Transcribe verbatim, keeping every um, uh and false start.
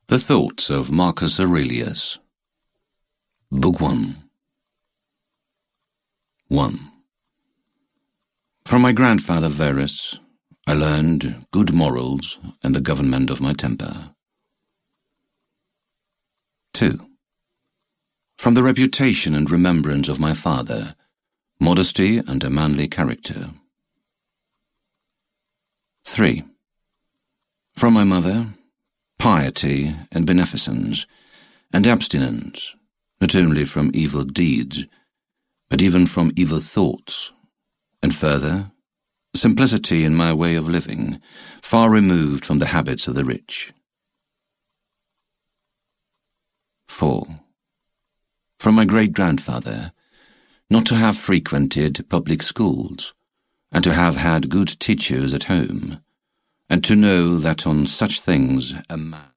The Thoughts of Marcus Aurelius. Book one. one. From my grandfather Verus, I learned good morals and the government of my temper. two. From the reputation and remembrance of my father, modesty and a manly character. three. From my mother, piety and beneficence, and abstinence, not only from evil deeds, but even from evil thoughts, and further, simplicity in my way of living, far removed from the habits of the rich. four. From my great-grandfather, not to have frequented public schools, and to have had good teachers at home, and to know that on such things a man